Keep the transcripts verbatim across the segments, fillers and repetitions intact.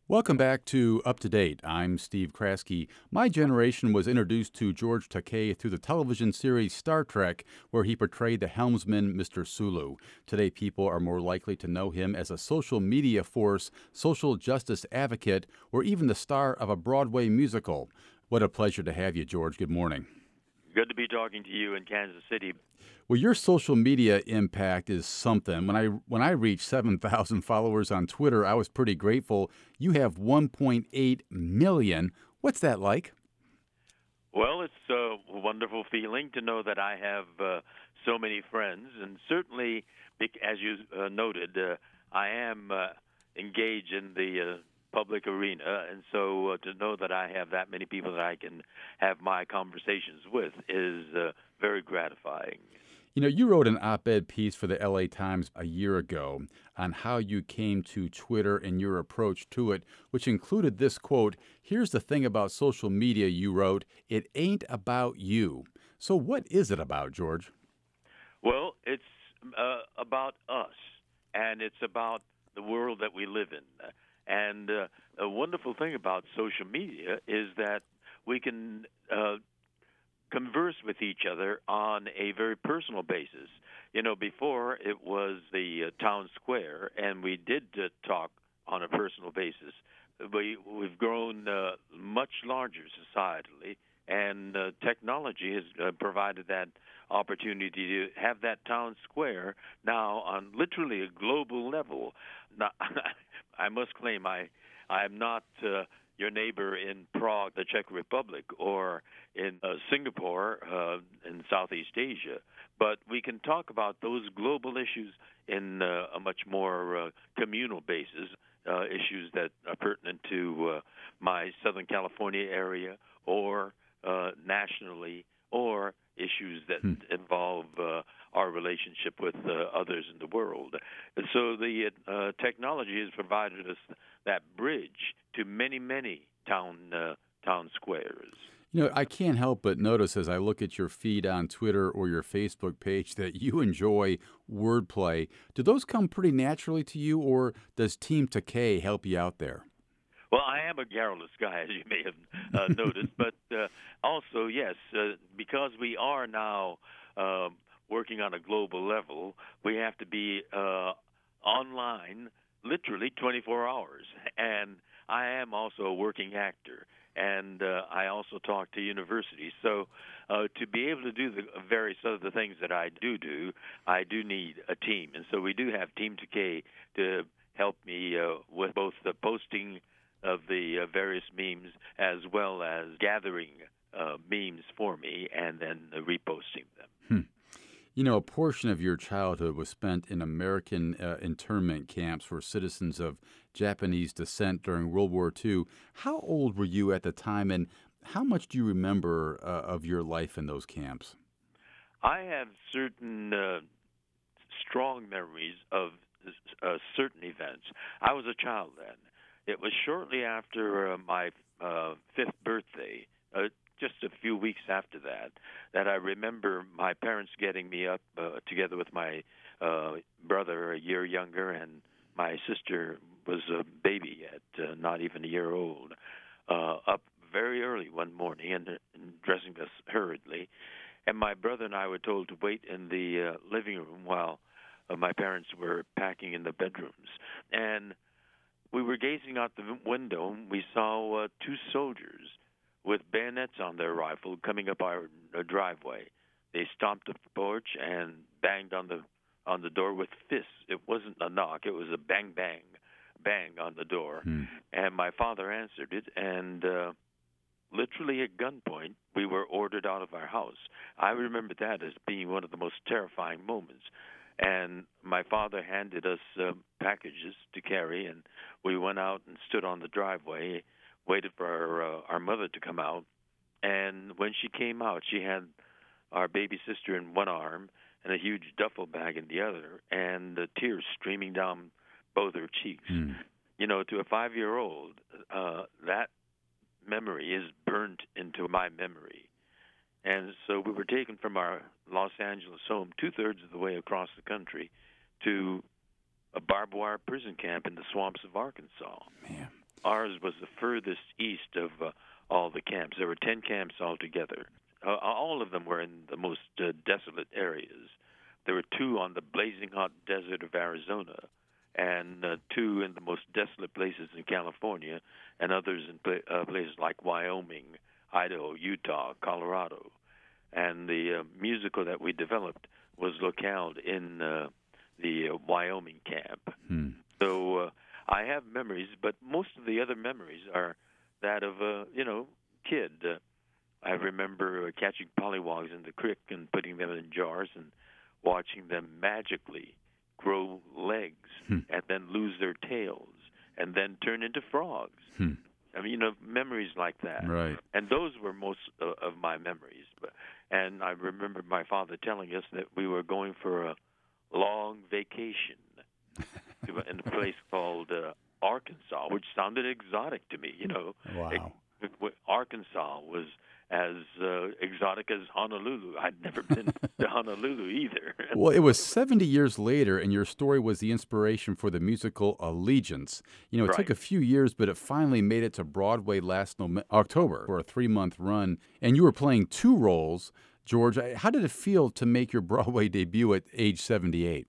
Welcome back to Up to Date. I'm Steve Kraske. My generation was introduced to George Takei through the television series Star Trek, where he portrayed the helmsman Mister Sulu. Today, people are more likely to know him as a social media force, social justice advocate, or even the star of a Broadway musical. What a pleasure to have you, George. Good morning. Good to be talking to you in Kansas City. Well, your social media impact is something. When I when I reached seven thousand followers on Twitter, I was pretty grateful. You have one point eight million. What's that like? Well, it's a wonderful feeling to know that I have uh, so many friends, and certainly, as you uh, noted, uh, I am uh, engaged in the uh, public arena, and so uh, to know that I have that many people that I can have my conversations with is uh, very gratifying. You know, you wrote an op-ed piece for the L A Times a year ago on how you came to Twitter and your approach to it, which included this quote, "Here's the thing about social media," you wrote, "it ain't about you." So what is it about, George? Well, it's uh, about us, and it's about the world that we live in. And uh, a wonderful thing about social media is that we can uh, converse with each other on a very personal basis. You know, before it was the uh, town square, and we did uh, talk on a personal basis. We, we've grown uh, much larger societally, and uh, technology has uh, provided that opportunity to have that town square now on literally a global level. Now, I must claim I, I am not uh, your neighbor in Prague, the Czech Republic, or in uh, Singapore uh, in Southeast Asia. But we can talk about those global issues in uh, a much more uh, communal basis, uh, issues that are pertinent to uh, my Southern California area, or uh, nationally, or issues that hmm. involve uh, our relationship with uh, others in the world. And so the uh, technology has provided us that bridge to many, many town uh, town squares. You know, I can't help but notice as I look at your feed on Twitter or your Facebook page that you enjoy wordplay. Do those come pretty naturally to you, or does Team Takei help you out there? Well, I am a garrulous guy, as you may have uh, noticed, but uh, also, yes, uh, because we are now uh, working on a global level, we have to be uh, online literally twenty-four hours. And I am also a working actor, and uh, I also talk to universities. So uh, to be able to do the various other things that I do do, I do need a team. And so we do have Team Takei to help me uh, with both the posting of the uh, various memes as well as gathering uh, memes for me and then uh, reposting them. Hmm. You know, a portion of your childhood was spent in American uh, internment camps for citizens of Japanese descent during World War Two. How old were you at the time, and how much do you remember uh, of your life in those camps? I have certain uh, strong memories of uh, certain events. I was a child then. It was shortly after uh, my uh, fifth birthday, uh, just a few weeks after that, that I remember my parents getting me up uh, together with my uh, brother, a year younger, and my sister was a baby at uh, not even a year old, uh, up very early one morning and, and dressing us hurriedly. And my brother and I were told to wait in the uh, living room while uh, my parents were packing in the bedrooms. And we were gazing out the window, and we saw uh, two soldiers with bayonets on their rifle coming up our, our driveway. They stomped up the porch and banged on the on the door with fists. It wasn't a knock; it was a bang, bang, bang on the door. Hmm. And my father answered it, and uh, literally at gunpoint, we were ordered out of our house. I remember that as being one of the most terrifying moments. And my father handed us uh, packages to carry, and we went out and stood on the driveway, waited for our, uh, our mother to come out. And when she came out, she had our baby sister in one arm and a huge duffel bag in the other, and the tears streaming down both her cheeks. Mm. You know, to a five-year-old, uh, that memory is burnt into my memory. And so we were taken from our Los Angeles home two-thirds of the way across the country to a barbed wire prison camp in the swamps of Arkansas. Man. Ours was the furthest east of uh, all the camps. There were ten camps altogether. Uh, all of them were in the most uh, desolate areas. There were two on the blazing hot desert of Arizona, and uh, two in the most desolate places in California, and others in pla- uh, places like Wyoming, Idaho, Utah, Colorado. And the uh, musical that we developed was localed in uh, the uh, Wyoming camp. Hmm. So uh, I have memories, but most of the other memories are that of a, you know, kid. Uh, I remember uh, catching pollywogs in the creek and putting them in jars and watching them magically grow legs hmm. and then lose their tails and then turn into frogs. Hmm. I mean, you know, memories like that. Right. And those were most uh, of my memories. But, and I remember my father telling us that we were going for a long vacation to, in a place called uh, Arkansas, which sounded exotic to me, you know. Wow. It, it, Arkansas was as uh, exotic as Honolulu. I'd never been to Honolulu either. Well, it was seventy years later, and your story was the inspiration for the musical Allegiance. You know, it Right. took a few years, but it finally made it to Broadway last November, October for a three-month run, and you were playing two roles. George, how did it feel to make your Broadway debut at age seventy-eight?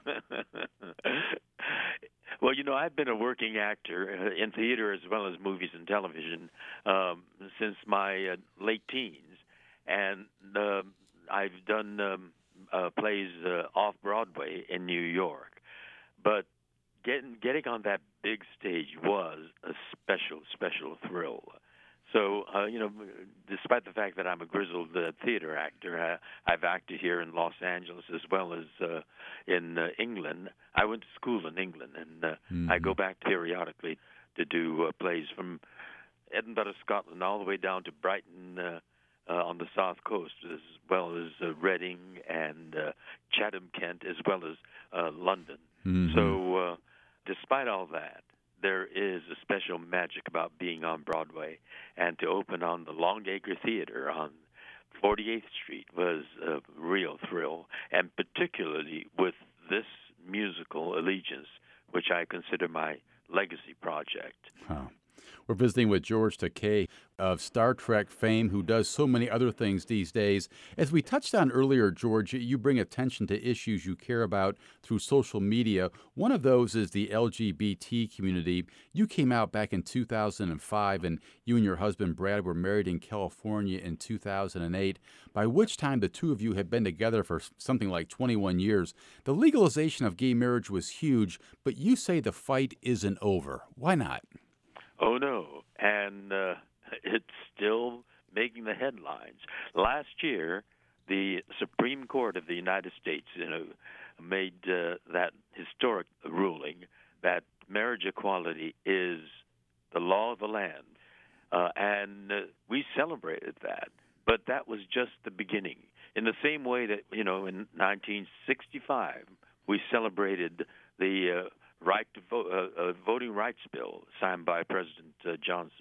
Well, you know, I've been a working actor in theater as well as movies and television um, since my uh, late teens, and uh, I've done um, uh, plays uh, off Broadway in New York. But getting getting on that big stage was a special, special thrill. So, uh, you know, despite the fact that I'm a grizzled uh, theater actor, I, I've acted here in Los Angeles as well as uh, in uh, England. I went to school in England, and uh, mm-hmm. I go back periodically to do uh, plays from Edinburgh, Scotland, all the way down to Brighton uh, uh, on the south coast, as well as uh, Reading and uh, Chatham, Kent, as well as uh, London. Mm-hmm. So, uh, despite all that, there is a special magic about being on Broadway, and to open on the Longacre Theater on forty-eighth Street was a real thrill, and particularly with this musical, Allegiance, which I consider my legacy project. Huh. We're visiting with George Takei of Star Trek fame, who does so many other things these days. As we touched on earlier, George, you bring attention to issues you care about through social media. One of those is the L G B T community. You came out back in two thousand five, and you and your husband, Brad, were married in California in two thousand eight, by which time the two of you had been together for something like twenty-one years. The legalization of gay marriage was huge, but you say the fight isn't over. Why not? Oh, no. And uh, it's still making the headlines. Last year, the Supreme Court of the United States, you know, made uh, that historic ruling that marriage equality is the law of the land. Uh, and uh, we celebrated that. But that was just the beginning. In the same way that, you know, in nineteen sixty-five, we celebrated the uh, right to vote, uh, uh, voting rights bill signed by President uh, Johnson.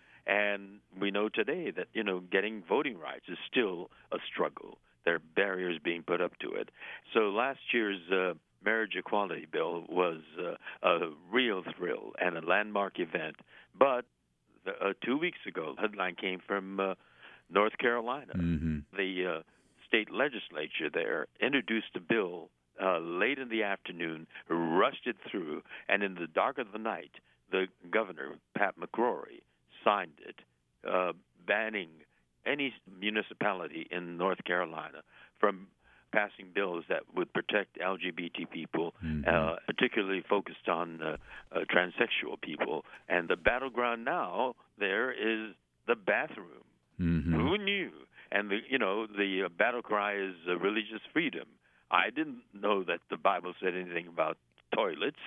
And we know today that, you know, getting voting rights is still a struggle. There are barriers being put up to it. So last year's uh, marriage equality bill was uh, a real thrill and a landmark event. But the, uh, two weeks ago, the headline came from uh, North Carolina. Mm-hmm. The uh, state legislature there introduced a bill Uh, late in the afternoon, rushed it through, and in the dark of the night, the governor, Pat McCrory, signed it, uh, banning any municipality in North Carolina from passing bills that would protect L G B T people, mm-hmm. uh, particularly focused on uh, uh, transsexual people. And the battleground now there is the bathroom. Mm-hmm. Who knew? And, the, you know, the uh, battle cry is uh, religious freedom. I didn't know that the Bible said anything about toilets.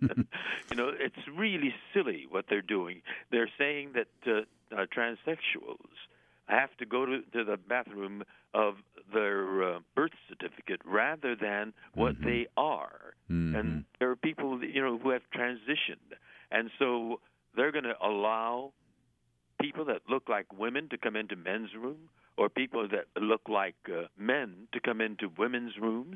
You know, it's really silly what they're doing. They're saying that uh, uh, transsexuals have to go to, to the bathroom of their uh, birth certificate rather than what mm-hmm. they are. Mm-hmm. And there are people, you know, who have transitioned. And so they're going to allow people that look like women to come into men's room, or people that look like uh, men to come into women's rooms.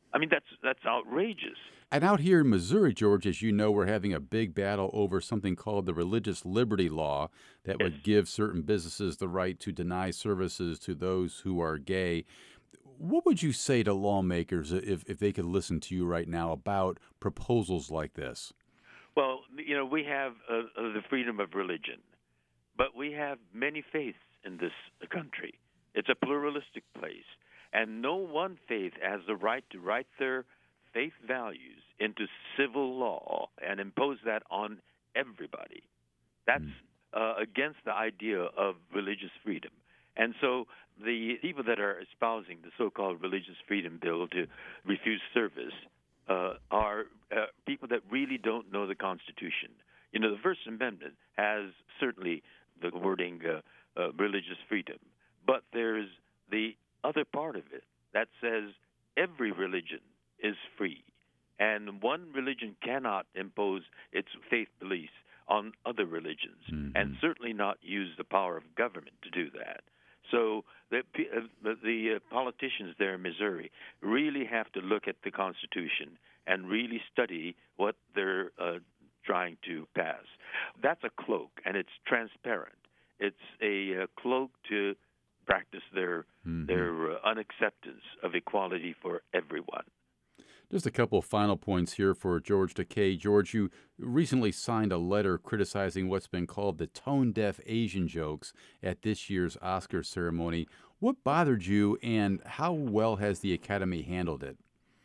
I mean, that's that's outrageous. And out here in Missouri, George, as you know, we're having a big battle over something called the Religious Liberty Law that Yes. would give certain businesses the right to deny services to those who are gay. What would you say to lawmakers if, if they could listen to you right now about proposals like this? Well, you know, we have uh, uh, the freedom of religion, but we have many faiths in this country. It's a pluralistic place, and no one faith has the right to write their faith values into civil law and impose that on everybody. That's mm. uh, against the idea of religious freedom. And so the people that are espousing the so-called religious freedom bill to refuse service uh, are uh, people that really don't know the Constitution. You know, the First Amendment has certainly the wording uh, uh, religious freedom, but there's the other part of it that says every religion is free, and one religion cannot impose its faith beliefs on other religions, mm-hmm. and certainly not use the power of government to do that. So the, uh, the uh, politicians there in Missouri really have to look at the Constitution and really study what they're uh, trying to pass. That's a cloak, and it's transparent. It's a uh, cloak to practice their mm-hmm. their uh, unacceptance of equality for everyone. Just a couple of final points here for George Takei. George, you recently signed a letter criticizing what's been called the tone-deaf Asian jokes at this year's Oscar ceremony. What bothered you, and how well has the Academy handled it?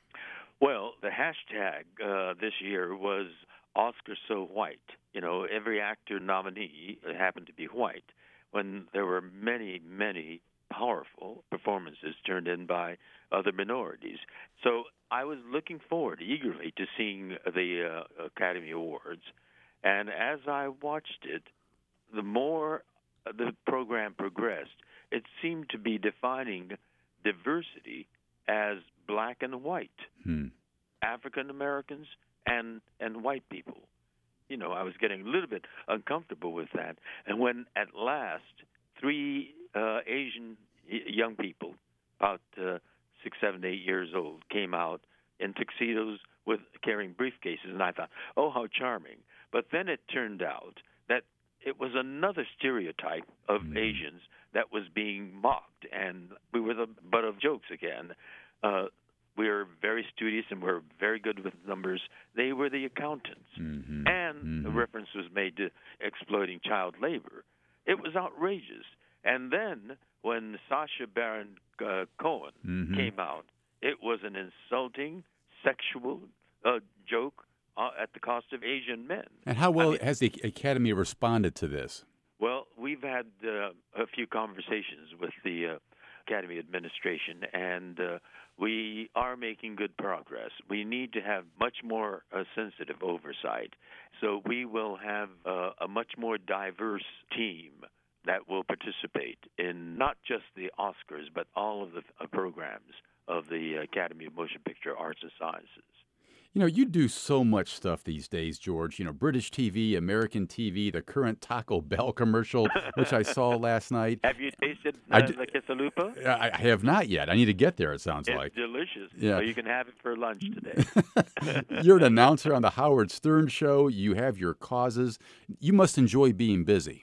Well, the hashtag uh, this year was Oscar So White. You know, every actor nominee happened to be white, when there were many, many powerful performances turned in by other minorities. So I was looking forward eagerly to seeing the uh, Academy Awards, and as I watched it, the more the program progressed, it seemed to be defining diversity as black and white, hmm. African Americans and and white people. You know, I was getting a little bit uncomfortable with that, and when at last three uh, Asian young people, about uh, six, seven, eight years old, came out in tuxedos with carrying briefcases, and I thought, oh, how charming. But then it turned out that it was another stereotype of mm-hmm. Asians that was being mocked, and we were the butt of jokes again. Uh, we were very studious and we're very good with numbers. They were the accountants. Mm-hmm. And mm-hmm. a reference was made to exploiting child labor. It was outrageous. And then when Sacha Baron uh, Cohen mm-hmm. came out, it was an insulting, sexual uh, joke uh, at the cost of Asian men. And how well I mean, has the Academy responded to this? Well, we've had uh, a few conversations with the uh, Academy administration, and uh, we are making good progress. We need to have much more uh, sensitive oversight. So we will have uh, a much more diverse team that will participate in not just the Oscars, but all of the uh, programs of the Academy of Motion Picture Arts and Sciences. You know, you do so much stuff these days, George. You know, British T V, American T V, the current Taco Bell commercial, which I saw last night. Have you tasted uh, d- the quesalupa? I, I have not yet. I need to get there, it sounds it's like. It's delicious. Yeah. So you can have it for lunch today. You're an announcer on the Howard Stern Show. You have your causes. You must enjoy being busy.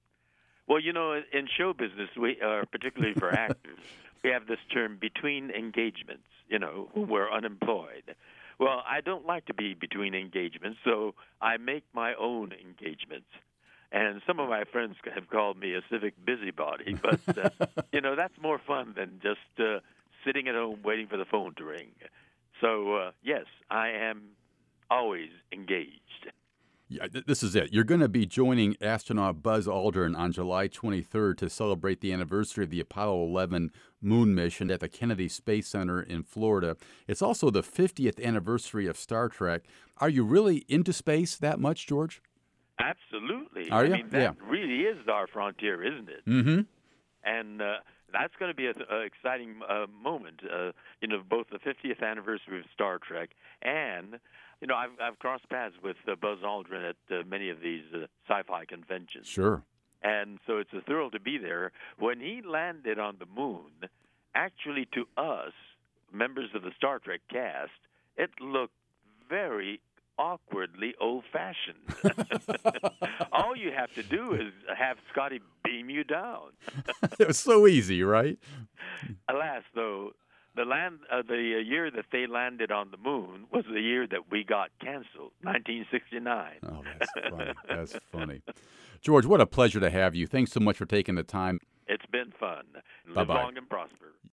Well, you know, in show business, we uh, particularly for actors, we have this term between engagements, you know, when we're unemployed. Well, I don't like to be between engagements, so I make my own engagements. And some of my friends have called me a civic busybody, but, uh, you know, that's more fun than just uh, sitting at home waiting for the phone to ring. So, uh, yes, I am always engaged. Yeah, this is it. You're going to be joining astronaut Buzz Aldrin on July twenty-third to celebrate the anniversary of the Apollo eleven moon mission at the Kennedy Space Center in Florida. It's also the fiftieth anniversary of Star Trek. Are you really into space that much, George? Absolutely. Are you? I mean, that yeah. really is our frontier, isn't it? Mm-hmm. And uh, that's going to be an exciting uh, moment, uh, you know, both the fiftieth anniversary of Star Trek and... You know, I've, I've crossed paths with uh, Buzz Aldrin at uh, many of these uh, sci-fi conventions. Sure. And so it's a thrill to be there. When he landed on the moon, actually to us, members of the Star Trek cast, it looked very awkwardly old-fashioned. All you have to do is have Scotty beam you down. It was so easy, right? Alas, though, the land, uh, the year that they landed on the moon was the year that we got canceled, nineteen sixty-nine. Oh, that's funny. That's funny. George, what a pleasure to have you. Thanks so much for taking the time. It's been fun. Live Bye-bye. long and prosper.